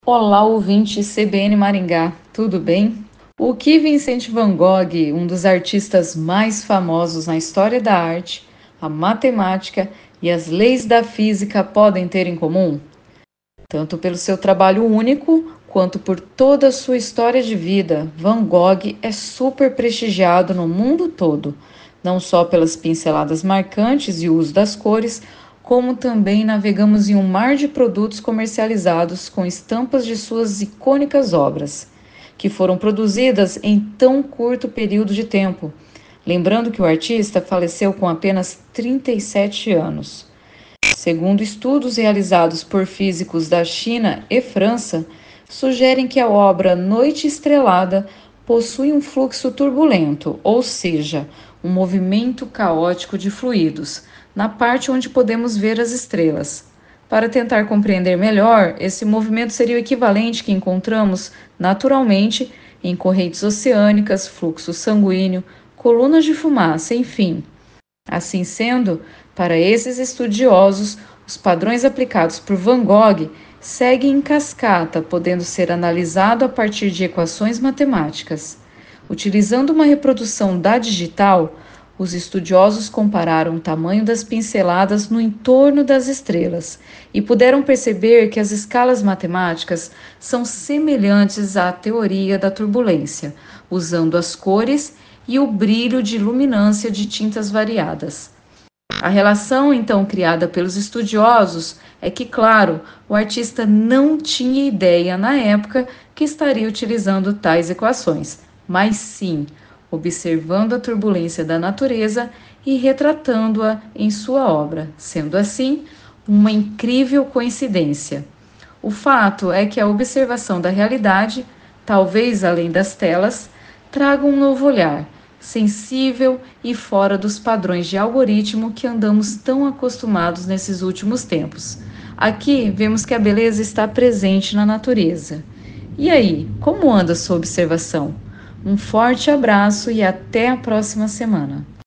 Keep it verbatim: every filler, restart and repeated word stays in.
Olá, ouvinte C B N Maringá, tudo bem? O que Vincent van Gogh, um dos artistas mais famosos na história da arte, a matemática e as leis da física podem ter em comum? Tanto pelo seu trabalho único quanto por toda a sua história de vida, Van Gogh é super prestigiado no mundo todo, não só pelas pinceladas marcantes e o uso das cores, como também navegamos em um mar de produtos comercializados com estampas de suas icônicas obras, que foram produzidas em tão curto período de tempo. Lembrando que o artista faleceu com apenas trinta e sete anos. Segundo estudos realizados por físicos da China e França, sugerem que a obra Noite Estrelada possui um fluxo turbulento, ou seja, um movimento caótico de fluidos, na parte onde podemos ver as estrelas. Para tentar compreender melhor, esse movimento seria o equivalente que encontramos naturalmente em correntes oceânicas, fluxo sanguíneo, colunas de fumaça, enfim. Assim sendo, para esses estudiosos, os padrões aplicados por Van Gogh seguem em cascata, podendo ser analisado a partir de equações matemáticas. Utilizando uma reprodução da digital, os estudiosos compararam o tamanho das pinceladas no entorno das estrelas e puderam perceber que as escalas matemáticas são semelhantes à teoria da turbulência, usando as cores e o brilho de luminância de tintas variadas. A relação então criada pelos estudiosos é que, claro, o artista não tinha ideia na época que estaria utilizando tais equações, mas sim observando a turbulência da natureza e retratando-a em sua obra, sendo assim uma incrível coincidência. O fato é que a observação da realidade, talvez além das telas, traga um novo olhar, sensível e fora dos padrões de algoritmo que andamos tão acostumados nesses últimos tempos. Aqui vemos que a beleza está presente na natureza. E aí, como anda a sua observação? Um forte abraço e até a próxima semana.